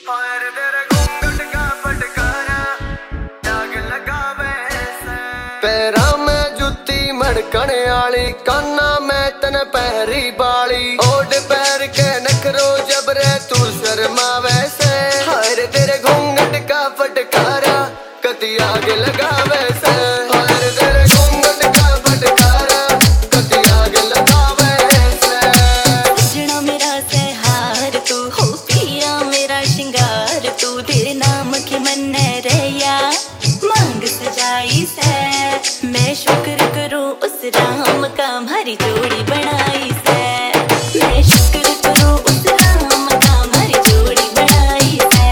पैरां में जुत्ती मड़कण आली, काना में तन पैरी बाली, ओड पैर के नखरो जबरे तू शर्मावे से। हाय तेरे घूंघट का फटकारा कति आग लगावे से। हाय तेरे घूंघट का फटकारा कति आग लगावे से। सजना मेरा सहार तू हो, पिया मेरा श्रृंगार तू, तेरे नाम की मन रैया मांग सजाई से। मैं शुक्र करूं उस राम का हमारी जोड़ी बनाई से। मैं शुक्र करूं उस राम का हमारी जोड़ी बनाई से।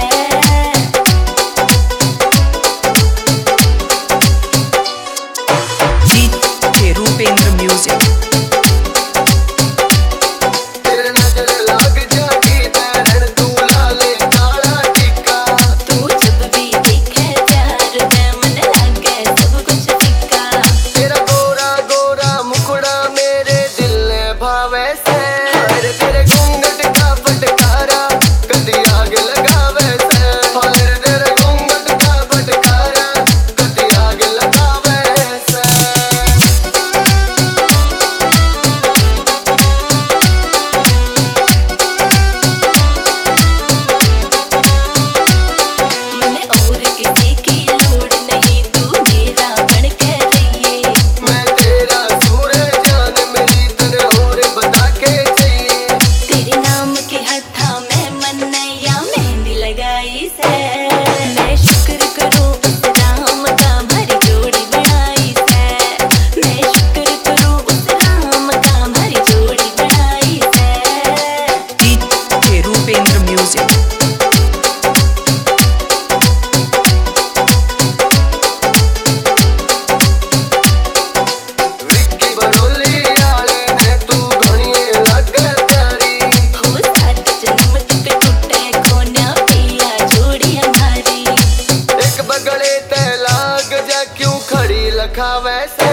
DJ Rupendra music. खावे से।